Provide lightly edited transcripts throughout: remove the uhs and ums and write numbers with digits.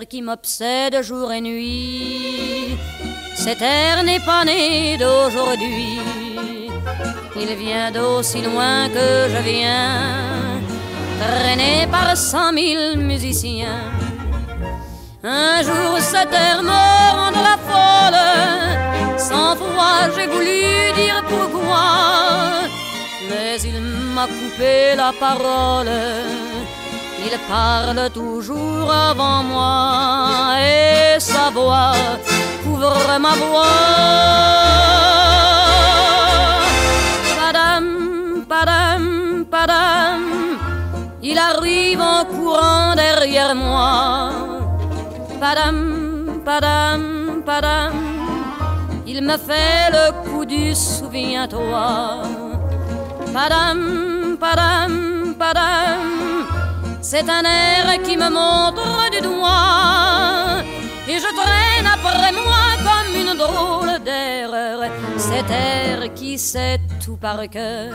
qui m'obsède jour et nuit. Cet air n'est pas né d'aujourd'hui, il vient d'aussi loin que je viens, traîné par 100 000 musiciens. Un jour cet air me rendra folle, 100 fois j'ai voulu dire pourquoi, mais il m'a coupé la parole. Il parle toujours avant moi et sa voix couvre ma voix. Padam, padam, padam, il arrive en courant derrière moi. Padam, padam, padam, il me fait le coup du souviens-toi. Padam, padam, padam, c'est un air qui me montre du doigt et je traîne après moi comme une drôle d'erreur cet air qui sait tout par cœur.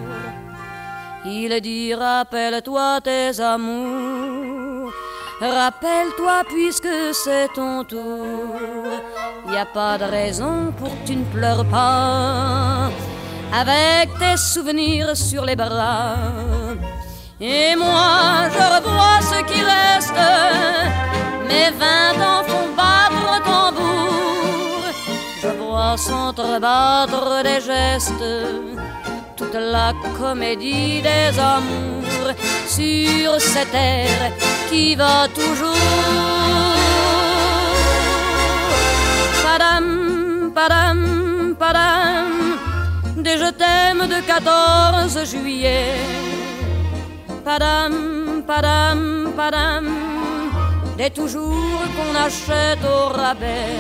Il dit rappelle-toi tes amours, rappelle-toi puisque c'est ton tour. Y a pas de raison pour que tu ne pleures pas avec tes souvenirs sur les bras. Et moi je revois ce qui reste, mes 20 ans font battre le tambour. Je vois s'entrebattre des gestes, toute la comédie des amours sur cet air qui va toujours. Padam, padam, padam, des je t'aime de 14 juillet. Padam, padam, padam, des toujours qu'on achète au rabais.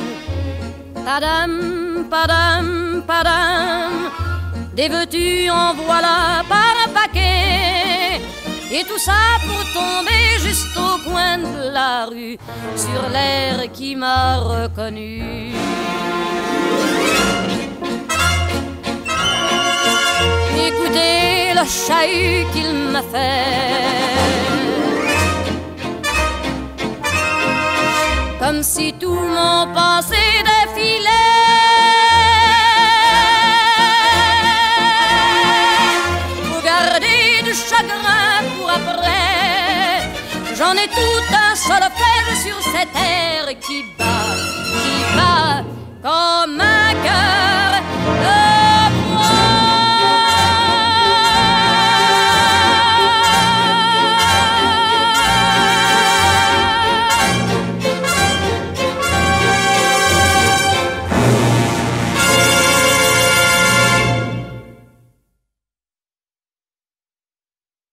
Padam, padam, padam, des veux-tu en voilà par un paquet. Et tout ça pour tomber juste au coin de la rue sur l'air qui m'a reconnu. Écoutez le chahut qu'il m'a fait, comme si tout mon passé défilait. Faut garder du chagrin pour après, j'en ai tout un solfège sur cet air qui bat comme un cœur de